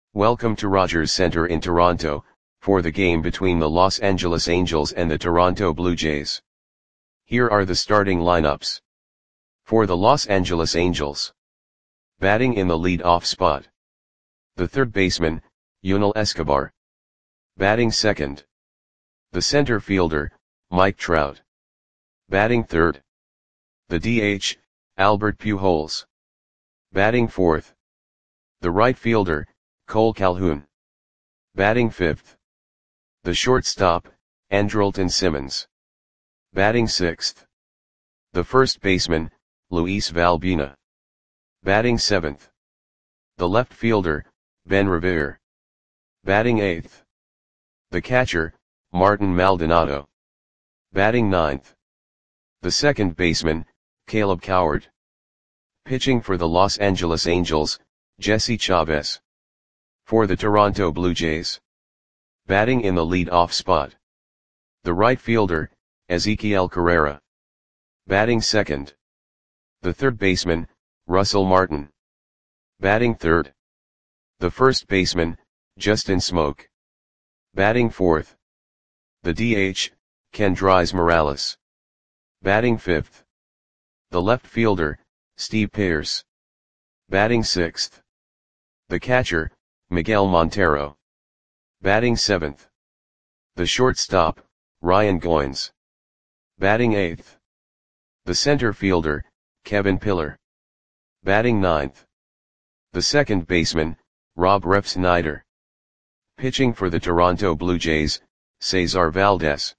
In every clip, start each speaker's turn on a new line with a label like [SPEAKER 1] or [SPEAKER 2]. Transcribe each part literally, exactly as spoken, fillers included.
[SPEAKER 1] Welcome to Rogers Centre in Toronto, for the game between the Los Angeles Angels and the Toronto Blue Jays. Here are the starting lineups. For the Los Angeles Angels. Batting in the lead-off spot. The third baseman, Yunel Escobar. Batting second. The center fielder, Mike Trout. Batting third. The D H, Albert Pujols. Batting fourth. The right fielder, Cole Calhoun. Batting fifth. The shortstop, Andrelton Simmons. Batting sixth. The first baseman, Luis Valbuena. Batting seventh. The left fielder, Ben Revere. Batting eighth. The catcher, Martin Maldonado. Batting ninth. The second baseman, Caleb Coward. Pitching for the Los Angeles Angels, Jesse Chavez. For the Toronto Blue Jays. Batting in the lead-off spot. The right fielder, Ezekiel Carrera. Batting second. The third baseman, Russell Martin. Batting third. The first baseman, Justin Smoak. Batting fourth. The D H, Kendrys Morales. Batting fifth. The left fielder, Steve Pearce. Batting sixth. The catcher, Miguel Montero. Batting seventh. The shortstop, Ryan Goins. Batting eighth. The center fielder, Kevin Pillar. Batting ninth. The second baseman, Rob Refsnyder. Pitching for the Toronto Blue Jays, Cesar Valdez.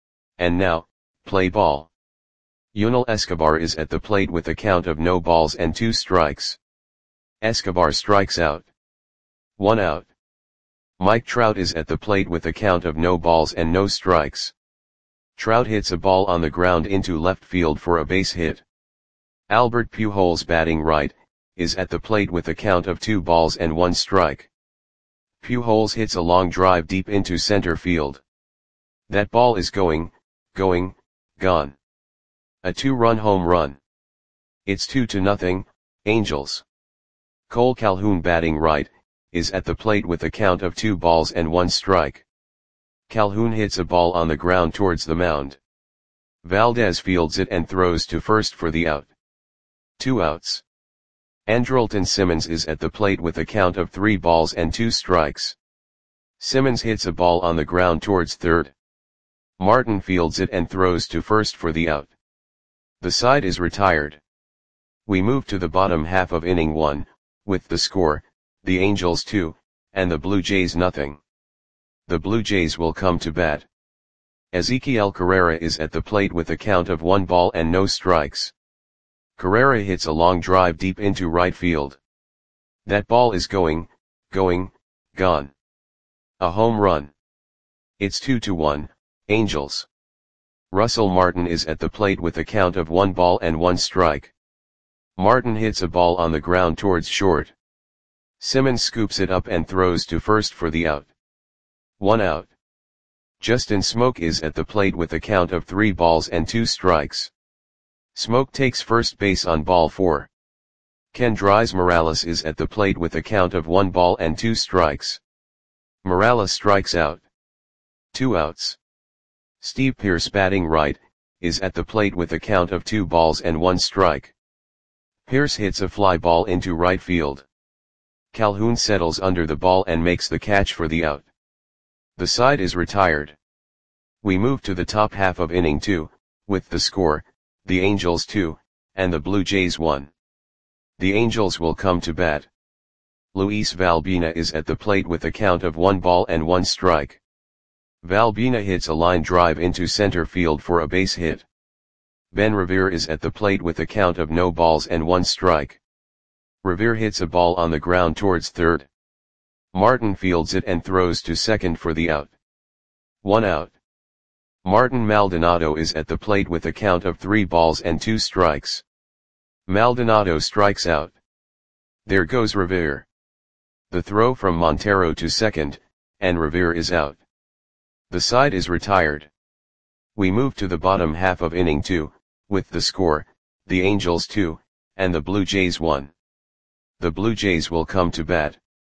[SPEAKER 1] And now, play ball. Yunel Escobar is at the plate with a count of no balls and two strikes. Escobar strikes out. One out. Mike Trout is at the plate with a count of no balls and no strikes. Trout hits a ball on the ground into left field for a base hit. Albert Pujols, batting right, is at the plate with a count of two balls and one strike. Pujols hits a long drive deep into center field. That ball is going, going, gone. A two-run home run. It's two to nothing, Angels. Cole Calhoun, batting right, is at the plate with a count of two balls and one strike. Calhoun hits a ball on the ground towards the mound. Valdez fields it and throws to first for the out. Two outs. Andrelton Simmons is at the plate with a count of three balls and two strikes. Simmons hits a ball on the ground towards third. Martin fields it and throws to first for the out. The side is retired. We move to the bottom half of inning one, with the score, the Angels two, and the Blue Jays nothing. The Blue Jays will come to bat. Ezekiel Carrera is at the plate with a count of one ball and no strikes. Carrera hits a long drive deep into right field. That ball is going, going, gone. A home run. It's two to one, Angels. Russell Martin is at the plate with a count of one ball and one strike. Martin hits a ball on the ground towards short. Simmons scoops it up and throws to first for the out. One out. Justin Smoak is at the plate with a count of three balls and two strikes. Smoak takes first base on ball four. Kendrys Morales is at the plate with a count of one ball and two strikes. Morales strikes out. Two outs. Steve Pearce, batting right, is at the plate with a count of two balls and one strike. Pearce hits a fly ball into right field. Calhoun settles under the ball and makes the catch for the out. The side is retired. We move to the top half of inning two, with the score, the Angels two, and the Blue Jays one. The Angels will come to bat. Luis Valbuena is at the plate with a count of one ball and one strike. Valbuena hits a line drive into center field for a base hit. Ben Revere is at the plate with a count of no balls and one strike. Revere hits a ball on the ground towards third. Martin fields it and throws to second for the out. One out. Martin Maldonado is at the plate with a count of three balls and two strikes. Maldonado strikes out. There goes Revere. The throw from Montero to second, and Revere is out. The side is retired. We move to the bottom half of inning two, with the score, the Angels two, and the Blue Jays one. The Blue Jays will come to bat.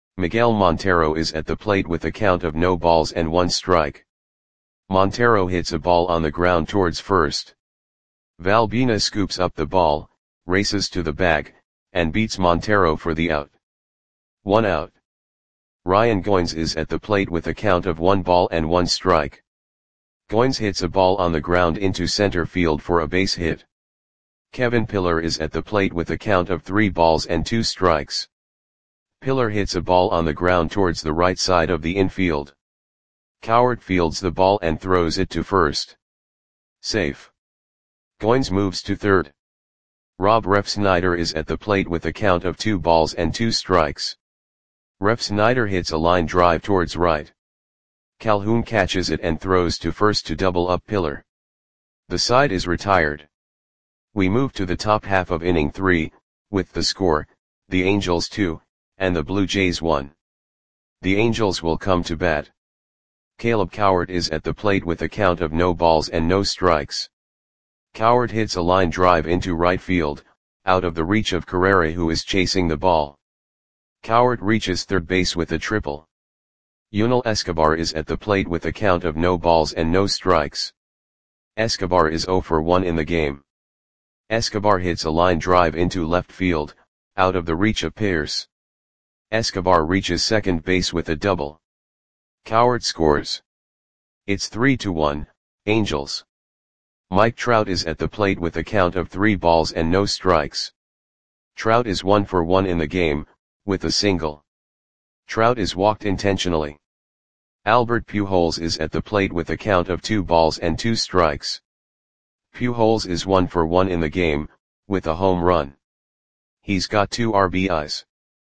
[SPEAKER 1] Miguel Montero is at the plate with a count of no balls and one strike. Montero hits a ball on the ground towards first. Valbuena scoops up the ball, races to the bag, and beats Montero for the out. One out. Ryan Goins is at the plate with a count of one ball and one strike. Goins hits a ball on the ground into center field for a base hit. Kevin Pillar is at the plate with a count of three balls and two strikes. Pillar hits a ball on the ground towards the right side of the infield. Cowart fields the ball and throws it to first. Safe. Goins moves to third. Rob Refsnyder is at the plate with a count of two balls and two strikes. Refsnyder hits a line drive towards right. Calhoun catches it and throws to first to double up Pillar. The side is retired. We move to the top half of inning three, with the score, the Angels two, and the Blue Jays one. The Angels will come to bat. Caleb Cowart is at the plate with a count of no balls and no strikes. Cowart hits a line drive into right field, out of the reach of Carrera, who is chasing the ball. Cowart reaches third base with a triple. Yunel Escobar is at the plate with a count of no balls and no strikes. Escobar is zero for one in the game. Escobar hits a line drive into left field, out of the reach of Pierce. Escobar reaches second base with a double. Cowart scores. It's three to one, Angels. Mike Trout is at the plate with a count of three balls and no strikes. Trout is one for one in the game, with a single. Trout is walked intentionally. Albert Pujols is at the plate with a count of two balls and two strikes. Pujols is one for one in the game, with a home run. He's got two R B Is.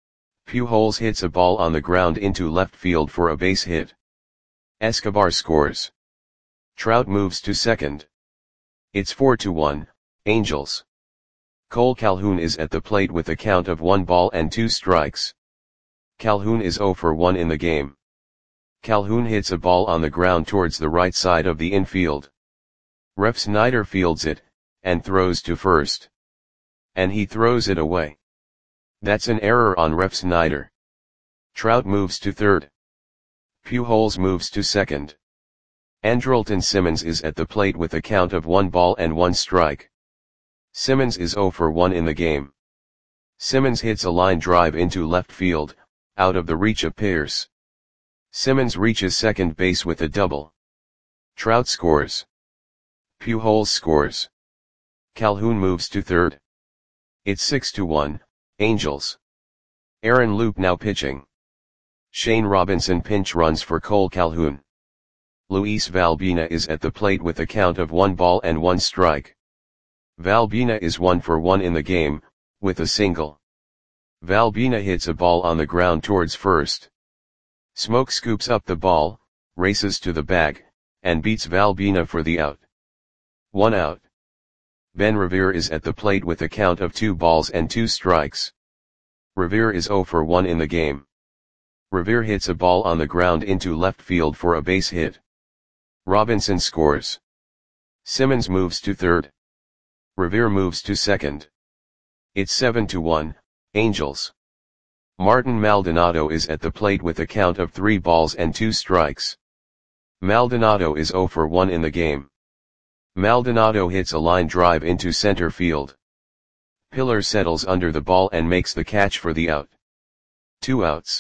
[SPEAKER 1] Pujols hits a ball on the ground into left field for a base hit. Escobar scores. Trout moves to second. It's four to one, Angels. Cole Calhoun is at the plate with a count of one ball and two strikes. Calhoun is zero for one in the game. Calhoun hits a ball on the ground towards the right side of the infield. Refsnyder fields it, and throws to first. And he throws it away. That's an error on Refsnyder. Trout moves to third. Pujols moves to second. Andrelton Simmons is at the plate with a count of one ball and one strike. Simmons is zero for one in the game. Simmons hits a line drive into left field, out of the reach of Pierce. Simmons reaches second base with a double. Trout scores. Pujols scores. Calhoun moves to third. It's six to one, Angels. Aaron Loup now pitching. Shane Robinson pinch runs for Cole Calhoun. Luis Valbuena is at the plate with a count of one ball and one strike. Valbuena is one for one in the game, with a single. Valbuena hits a ball on the ground towards first. Smoke scoops up the ball, races to the bag, and beats Valbuena for the out. One out. Ben Revere is at the plate with a count of two balls and two strikes. Revere is zero for one in the game. Revere hits a ball on the ground into left field for a base hit. Robinson scores. Simmons moves to third. Revere moves to second. It's seven to one, Angels. Martin Maldonado is at the plate with a count of three balls and two strikes. Maldonado is zero for one in the game. Maldonado hits a line drive into center field. Pillar settles under the ball and makes the catch for the out. Two outs.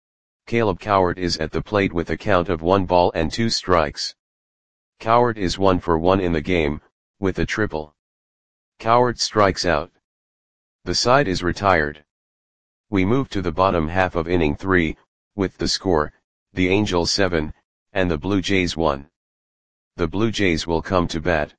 [SPEAKER 1] Caleb Cowart is at the plate with a count of one ball and two strikes. Cowart is one for one in the game, with a triple. Cowart strikes out. The side is retired. We move to the bottom half of inning three, with the score, the Angels seven, and the Blue Jays one. The Blue Jays will come to bat.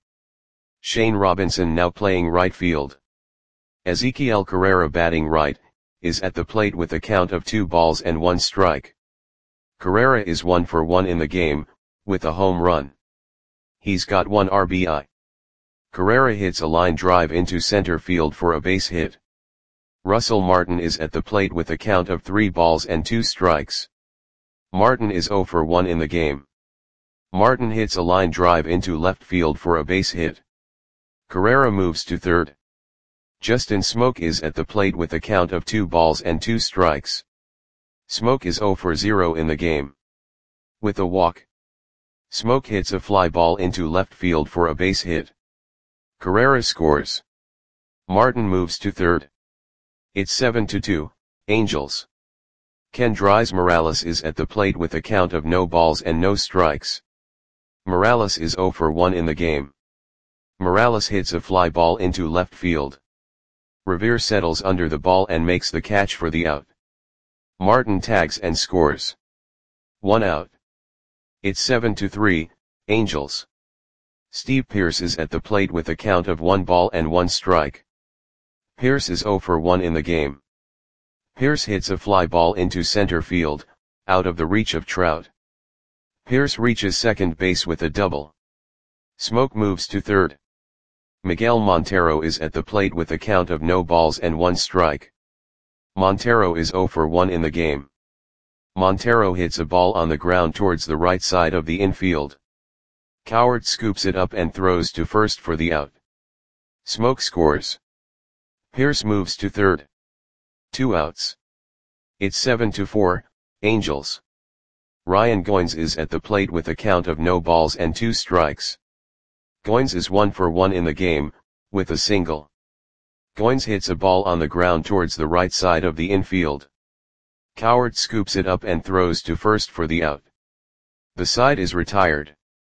[SPEAKER 1] Shane Robinson now playing right field. Ezequiel Carrera batting right, is at the plate with a count of two balls and one strike. Carrera is one for one in the game, with a home run. He's got one R B I. Carrera hits a line drive into center field for a base hit. Russell Martin is at the plate with a count of three balls and two strikes. Martin is zero for one in the game. Martin hits a line drive into left field for a base hit. Carrera moves to third. Justin Smoke is at the plate with a count of two balls and two strikes. Smoke is zero for zero in the game. With a walk, Smoke hits a fly ball into left field for a base hit. Carrera scores. Martin moves to third. It's seven to two, Angels. Kendrys Morales is at the plate with a count of no balls and no strikes. Morales is zero for one in the game. Morales hits a fly ball into left field. Revere settles under the ball and makes the catch for the out. Martin tags and scores. One out. It's seven to three, Angels. Steve Pearce is at the plate with a count of one ball and one strike. Pearce is zero for one in the game. Pearce hits a fly ball into center field, out of the reach of Trout. Pearce reaches second base with a double. Smoke moves to third. Miguel Montero is at the plate with a count of no balls and one strike. Montero is zero for one in the game. Montero hits a ball on the ground towards the right side of the infield. Coward scoops it up and throws to first for the out. Smoke scores. Pearce moves to third. Two outs. It's seven to four, Angels. Ryan Goins is at the plate with a count of no balls and two strikes. Goins is one for one in the game, with a single. Goins hits a ball on the ground towards the right side of the infield. Coward scoops it up and throws to first for the out. The side is retired.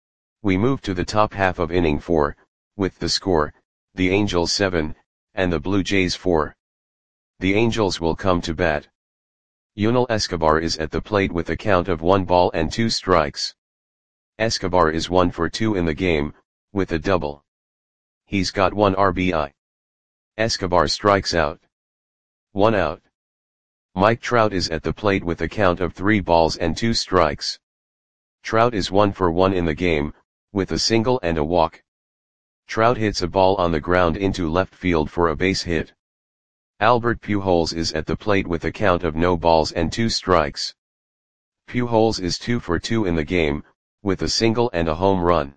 [SPEAKER 1] We move to the top half of inning four, with the score, the Angels seven, and the Blue Jays four. The Angels will come to bat. Yunel Escobar is at the plate with a count of one ball and two strikes. Escobar is one for two in the game, with a double. He's got one R B I. Escobar strikes out. One out. Mike Trout is at the plate with a count of three balls and two strikes. Trout is one for one in the game, with a single and a walk. Trout hits a ball on the ground into left field for a base hit. Albert Pujols is at the plate with a count of no balls and two strikes. Pujols is two for two in the game, with a single and a home run.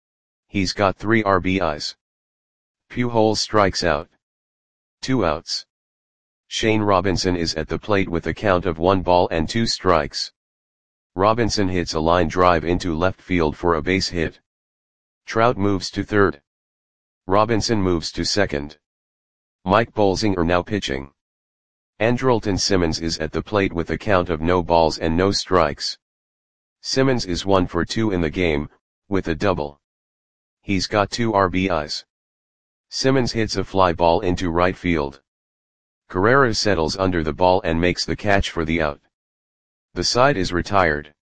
[SPEAKER 1] He's got three R B Is. Pujols strikes out. Two outs. Shane Robinson is at the plate with a count of one ball and two strikes. Robinson hits a line drive into left field for a base hit. Trout moves to third. Robinson moves to second. Mike Bolsinger now pitching. Andrelton Simmons is at the plate with a count of no balls and no strikes. Simmons is one for two in the game, with a double. He's got two R B Is. Simmons hits a fly ball into right field. Carrera settles under the ball and makes the catch for the out. The side is retired.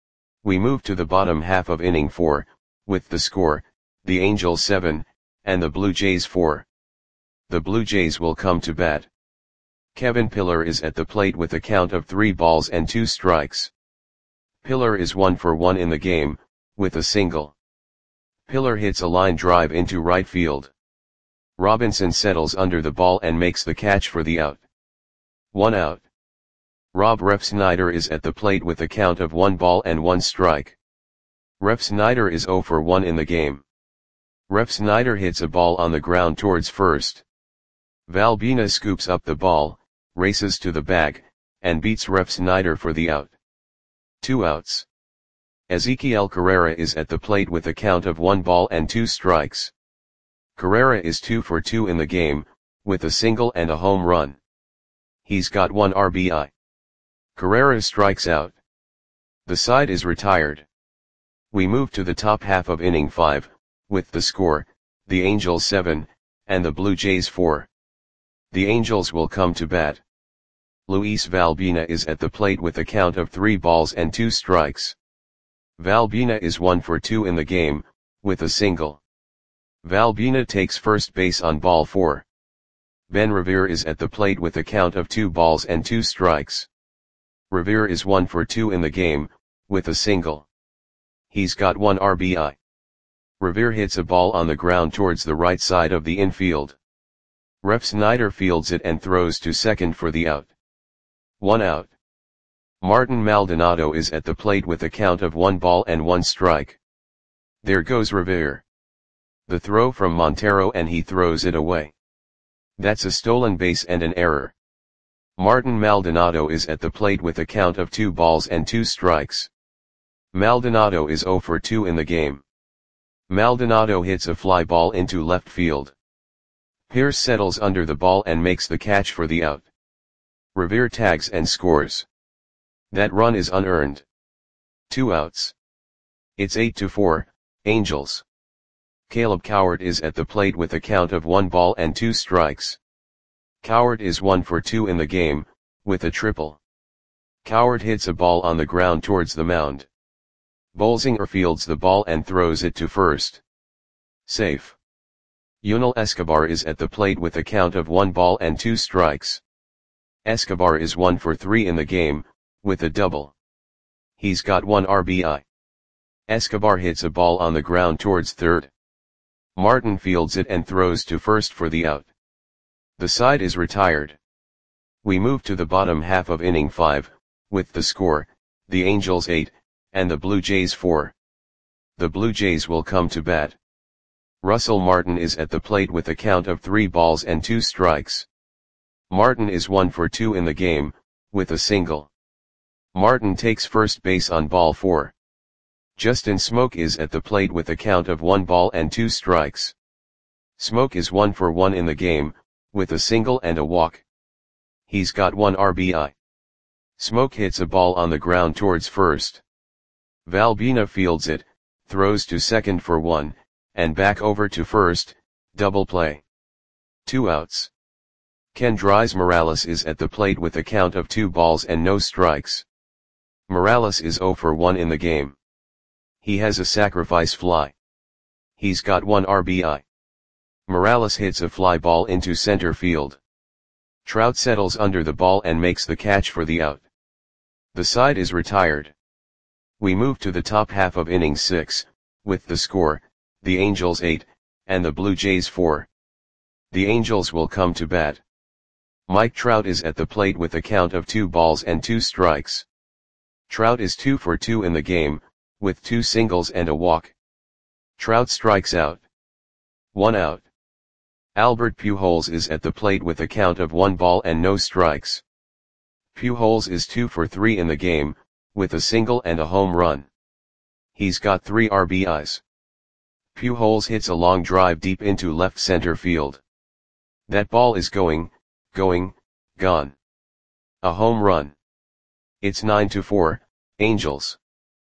[SPEAKER 1] We move to the bottom half of inning four, with the score, the Angels seven, and the Blue Jays four. The Blue Jays will come to bat. Kevin Pillar is at the plate with a count of three balls and two strikes. Pillar is one for one in the game, with a single. Pillar hits a line drive into right field. Robinson settles under the ball and makes the catch for the out. One out. Rob Refsnyder is at the plate with a count of one ball and one strike. Refsnyder is zero for one in the game. Refsnyder hits a ball on the ground towards first. Valbina scoops up the ball, races to the bag, and beats Refsnyder for the out. Two outs. Ezequiel Carrera is at the plate with a count of one ball and two strikes. Carrera is two for two in the game, with a single and a home run. He's got one R B I. Carrera strikes out. The side is retired. We move to the top half of inning five, with the score, the Angels seven, and the Blue Jays four. The Angels will come to bat. Luis Valbina is at the plate with a count of three balls and two strikes. Valbina is one for two in the game, with a single. Valbina takes first base on ball four. Ben Revere is at the plate with a count of two balls and two strikes. Revere is one for two in the game, with a single. He's got one R B I. Revere hits a ball on the ground towards the right side of the infield. Refsnyder fields it and throws to second for the out. One out. Martin Maldonado is at the plate with a count of one ball and one strike. There goes Revere. The throw from Montero and he throws it away. That's a stolen base and an error. Martin Maldonado is at the plate with a count of two balls and two strikes. Maldonado is zero for two in the game. Maldonado hits a fly ball into left field. Pierce settles under the ball and makes the catch for the out. Revere tags and scores. That run is unearned. Two outs. It's eight to four, Angels. Caleb Cowart is at the plate with a count of one ball and two strikes. Cowart is one for two in the game, with a triple. Cowart hits a ball on the ground towards the mound. Bolsinger fields the ball and throws it to first. Safe. Yunel Escobar is at the plate with a count of one ball and two strikes. Escobar is one for three in the game, with a double. He's got one R B I. Escobar hits a ball on the ground towards third. Martin fields it and throws to first for the out. The side is retired. We move to the bottom half of inning five, with the score, the Angels eight, and the Blue Jays four. The Blue Jays will come to bat. Russell Martin is at the plate with a count of three balls and two strikes. Martin is one for two in the game, with a single. Martin takes first base on ball four. Justin Smoke is at the plate with a count of one ball and two strikes. Smoke is one for one in the game, with a single and a walk. He's got one R B I. Smoke hits a ball on the ground towards first. Valbina fields it, throws to second for one, and back over to first, double play. Two outs. Kendrys Morales is at the plate with a count of two balls and no strikes. Morales is zero for one in the game. He has a sacrifice fly. He's got one R B I. Morales hits a fly ball into center field. Trout settles under the ball and makes the catch for the out. The side is retired. We move to the top half of inning six, with the score, the Angels eight, and the Blue Jays four. The Angels will come to bat. Mike Trout is at the plate with a count of two balls and two strikes. Trout is two for two in the game, with two singles and a walk. Trout strikes out. One out. Albert Pujols is at the plate with a count of one ball and no strikes. Pujols is two for three in the game, with a single and a home run. He's got three R B Is. Pujols hits a long drive deep into left center field. That ball is going, going, gone. A home run. It's nine to four, Angels.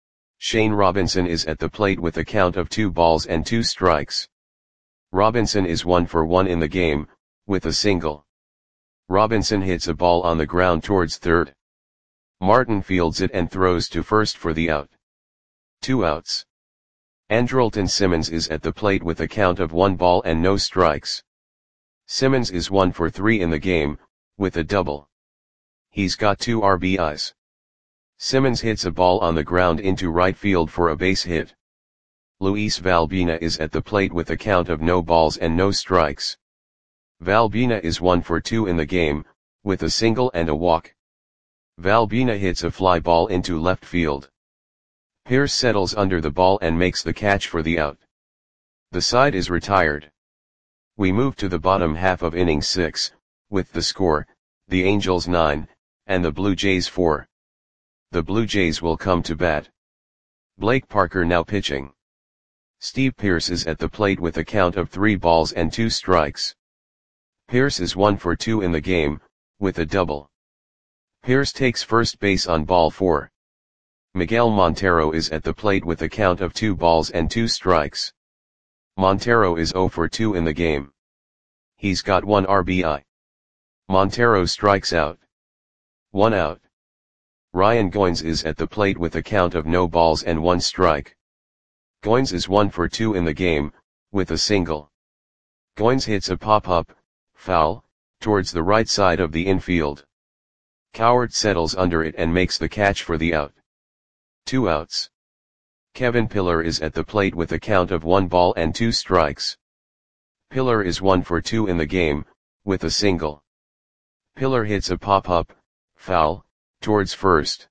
[SPEAKER 1] Shane Robinson is at the plate with a count of two balls and two strikes. Robinson is one for one in the game, with a single. Robinson hits a ball on the ground towards third. Martin fields it and throws to first for the out. Two outs. Andrelton Simmons is at the plate with a count of one ball and no strikes. Simmons is one for three in the game, with a double. He's got two R B Is. Simmons hits a ball on the ground into right field for a base hit. Luis Valbina is at the plate with a count of no balls and no strikes. Valbina is one for two in the game, with a single and a walk. Valbina hits a fly ball into left field. Pierce settles under the ball and makes the catch for the out. The side is retired. We move to the bottom half of inning six, with the score, the Angels nine, and the Blue Jays four. The Blue Jays will come to bat. Blake Parker now pitching. Steve Pearce is at the plate with a count of three balls and two strikes. Pearce is one for two in the game, with a double. Pearce takes first base on ball four. Miguel Montero is at the plate with a count of two balls and two strikes. Montero is zero for two in the game. He's got one R B I. Montero strikes out. One out. Ryan Goins is at the plate with a count of no balls and one strike. Goins is one for two in the game, with a single. Goins hits a pop-up, foul, towards the right side of the infield. Cowart settles under it and makes the catch for the out. Two outs. Kevin Pillar is at the plate with a count of one ball and two strikes. Pillar is one for two in the game, with a single. Pillar hits a pop-up, foul, towards first.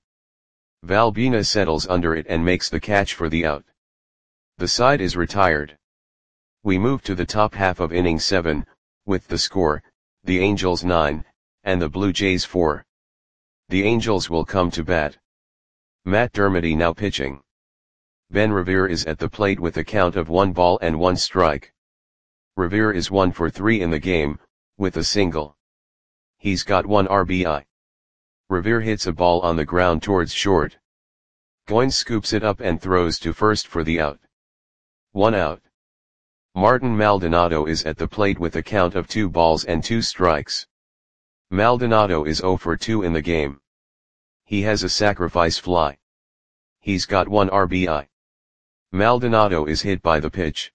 [SPEAKER 1] Valbina settles under it and makes the catch for the out. The side is retired. We move to the top half of inning seven, with the score, the Angels nine, and the Blue Jays four. The Angels will come to bat. Matt Dermody now pitching. Ben Revere is at the plate with a count of one ball and one strike. Revere is one for three in the game, with a single. He's got one R B I. Revere hits a ball on the ground towards short. Goins scoops it up and throws to first for the out. One out. Martin Maldonado is at the plate with a count of two balls and two strikes. Maldonado is zero for two in the game. He has a sacrifice fly. He's got one R B I. Maldonado is hit by the pitch.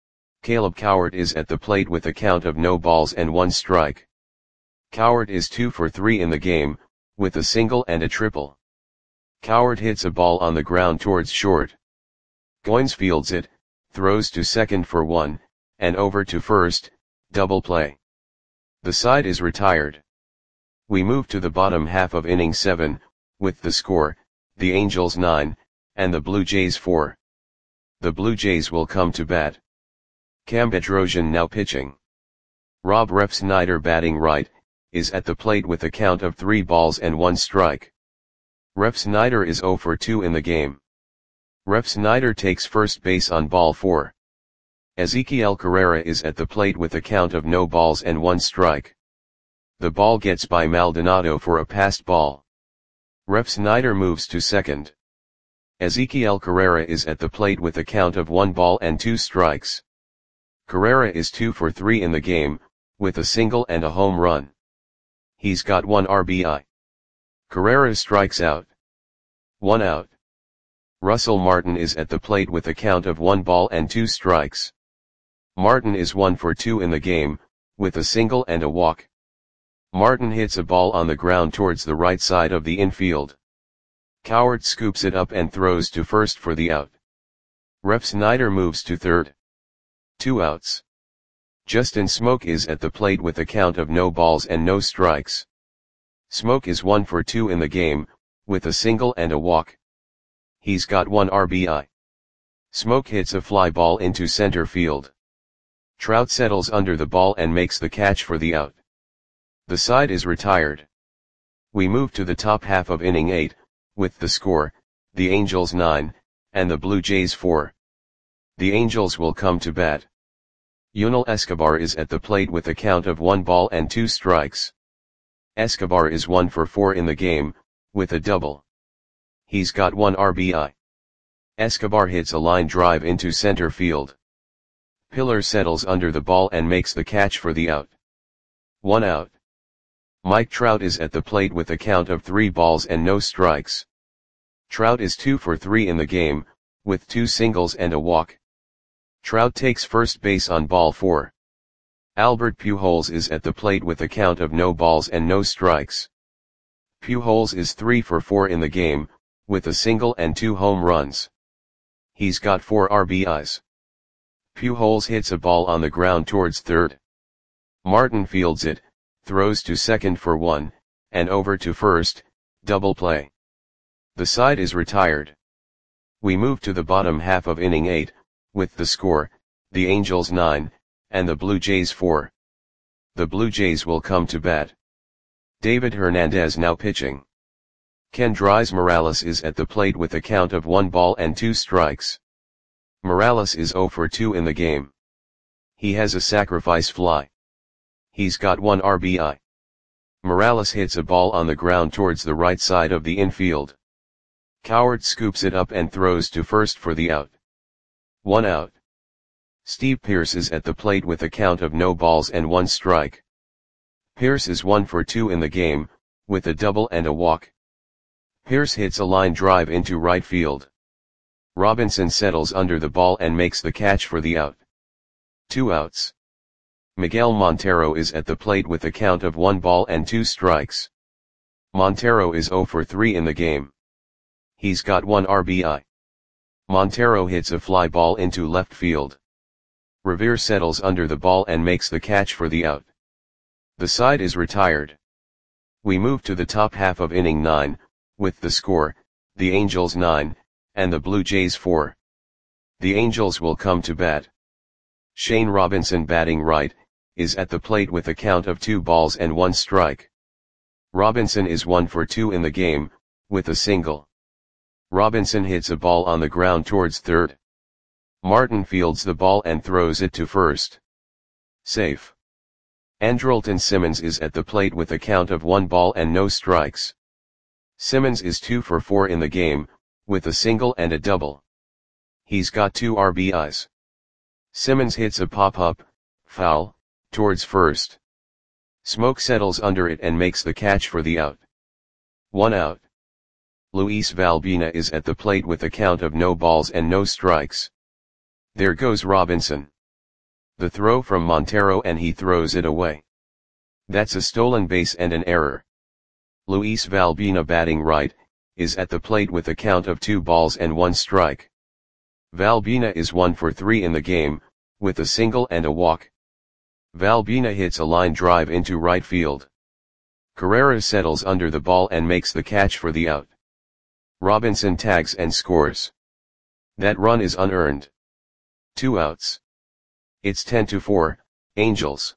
[SPEAKER 1] Caleb Cowart is at the plate with a count of no balls and one strike. Cowart is two for three in the game, with a single and a triple. Cowart hits a ball on the ground towards short. Goins fields it, throws to second for one, and over to first, double play. The side is retired. We move to the bottom half of inning seven, with the score, the Angels nine, and the Blue Jays four. The Blue Jays will come to bat. Cam Bedrosian now pitching. Rob Refsnyder batting right, is at the plate with a count of three balls and one strike. Refsnyder is zero for two in the game. Refsnyder takes first base on ball four. Ezequiel Carrera is at the plate with a count of no balls and one strike. The ball gets by Maldonado for a passed ball. Refsnyder moves to second. Ezequiel Carrera is at the plate with a count of one ball and two strikes. Carrera is two for three in the game, with a single and a home run. He's got one R B I. Carrera strikes out. One out. Russell Martin is at the plate with a count of one ball and two strikes. Martin is one for two in the game, with a single and a walk. Martin hits a ball on the ground towards the right side of the infield. Cowart scoops it up and throws to first for the out. Refsnyder moves to third. Two outs. Justin Smoak is at the plate with a count of no balls and no strikes. Smoak is one for two in the game, with a single and a walk. He's got one R B I. Smoak hits a fly ball into center field. Trout settles under the ball and makes the catch for the out. The side is retired. We move to the top half of inning eight, with the score, the Angels nine, and the Blue Jays four. The Angels will come to bat. Yunel Escobar is at the plate with a count of one ball and two strikes. Escobar is one for four in the game, with a double. He's got one R B I. Escobar hits a line drive into center field. Pillar settles under the ball and makes the catch for the out. One out. Mike Trout is at the plate with a count of three balls and no strikes. Trout is two for three in the game, with two singles and a walk. Trout takes first base on ball four. Albert Pujols is at the plate with a count of no balls and no strikes. Pujols is three for four in the game, with a single and two home runs. He's got four R B Is. Pujols hits a ball on the ground towards third. Martin fields it, throws to second for one, and over to first, double play. The side is retired. We move to the bottom half of inning eight, with the score, the Angels nine, and the Blue Jays four. The Blue Jays will come to bat. David Hernandez now pitching. Kendrys Morales is at the plate with a count of one ball and two strikes. Morales is zero for two in the game. He has a sacrifice fly. He's got one R B I. Morales hits a ball on the ground towards the right side of the infield. Cowart scoops it up and throws to first for the out. One out. Steve Pearce is at the plate with a count of no balls and one strike. Pearce is one for two in the game, with a double and a walk. Pearce hits a line drive into right field. Robinson settles under the ball and makes the catch for the out. Two outs. Miguel Montero is at the plate with a count of one ball and two strikes. Montero is zero for three in the game. He's got one R B I. Montero hits a fly ball into left field. Revere settles under the ball and makes the catch for the out. The side is retired. We move to the top half of inning nine, with the score, the Angels nine, and the Blue Jays four. The Angels will come to bat. Shane Robinson batting right, is at the plate with a count of two balls and one strike. Robinson is one for two in the game, with a single. Robinson hits a ball on the ground towards third. Martin fields the ball and throws it to first. Safe. Andrelton Simmons is at the plate with a count of one ball and no strikes. Simmons is two for four in the game, with a single and a double. He's got two R B Is. Simmons hits a pop-up, foul, towards first. Smoke settles under it and makes the catch for the out. One out. Luis Valbuena is at the plate with a count of no balls and no strikes. There goes Robinson. The throw from Montero and he throws it away. That's a stolen base and an error. Luis Valbuena, batting right, is at the plate with a count of two balls and one strike. Valbuena is one for three in the game, with a single and a walk. Valbuena hits a line drive into right field. Carrera settles under the ball and makes the catch for the out. Robinson tags and scores. That run is unearned. Two outs. It's ten to four, Angels.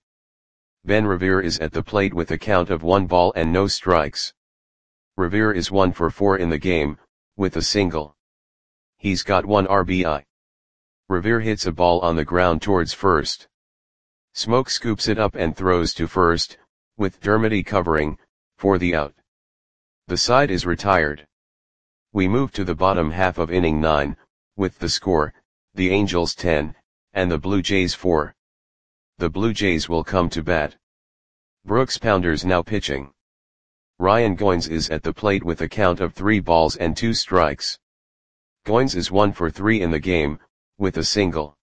[SPEAKER 1] Ben Revere is at the plate with a count of one ball and no strikes. Revere is one for four in the game, with a single. He's got one R B I. Revere hits a ball on the ground towards first. Smoke scoops it up and throws to first, with Dermody covering, for the out. The side is retired. We move to the bottom half of inning nine, with the score, the Angels ten, and the Blue Jays four. The Blue Jays will come to bat. Brooks Pounders now pitching. Ryan Goins is at the plate with a count of three balls and two strikes. Goins is one for three in the game, with a single.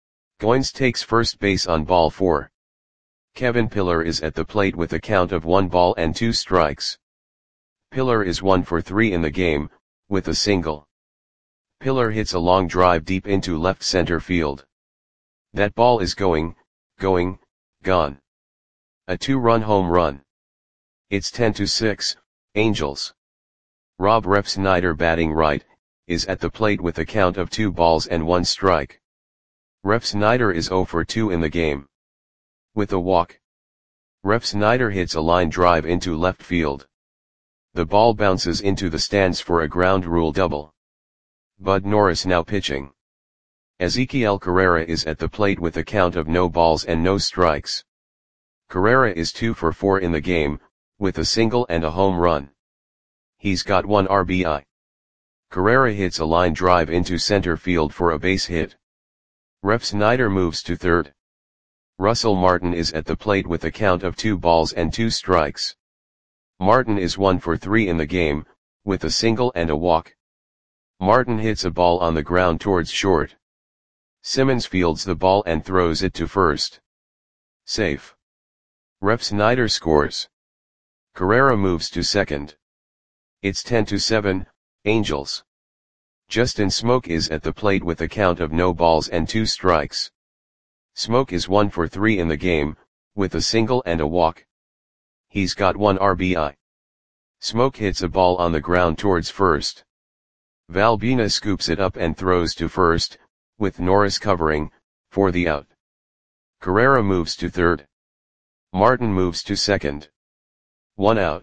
[SPEAKER 1] Goins takes first base on ball four. Kevin Pillar is at the plate with a count of one ball and two strikes. Pillar is one for three in the game, with a single. Pillar hits a long drive deep into left center field. That ball is going, going, gone. A two-run home run. It's ten to six, Angels. Rob Refsnyder, batting right, is at the plate with a count of two balls and one strike. Refsnyder is zero for two in the game. With a walk. Refsnyder hits a line drive into left field. The ball bounces into the stands for a ground rule double. Bud Norris now pitching. Ezequiel Carrera is at the plate with a count of no balls and no strikes. Carrera is two for four in the game, with a single and a home run. He's got one R B I. Carrera hits a line drive into center field for a base hit. Refsnyder moves to third. Russell Martin is at the plate with a count of two balls and two strikes. Martin is one for three in the game, with a single and a walk. Martin hits a ball on the ground towards short. Simmons fields the ball and throws it to first. Safe. Refsnyder scores. Carrera moves to second. It's ten to seven, Angels. Justin Smoke is at the plate with a count of no balls and two strikes. Smoke is one for three in the game, with a single and a walk. He's got one R B I. Smoke hits a ball on the ground towards first. Valbuena scoops it up and throws to first, with Norris covering, for the out. Carrera moves to third. Martin moves to second. One out.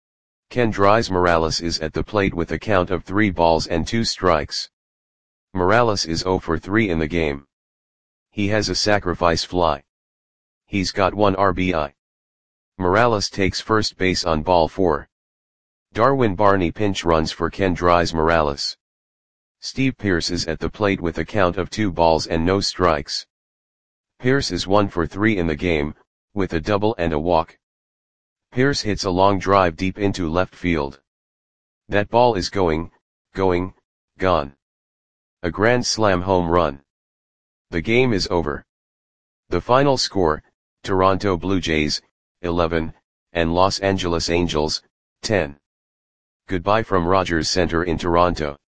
[SPEAKER 1] Kendrys Morales is at the plate with a count of three balls and two strikes. Morales is zero for three in the game. He has a sacrifice fly. He's got one R B I. Morales takes first base on ball four. Darwin Barney pinch runs for Kendrys Morales. Steve Pearce is at the plate with a count of two balls and no strikes. Pearce is one for three in the game, with a double and a walk. Pearce hits a long drive deep into left field. That ball is going, going, gone. A grand slam home run. The game is over. The final score, Toronto Blue Jays, eleven, and Los Angeles Angels, ten. Goodbye from Rogers Center in Toronto.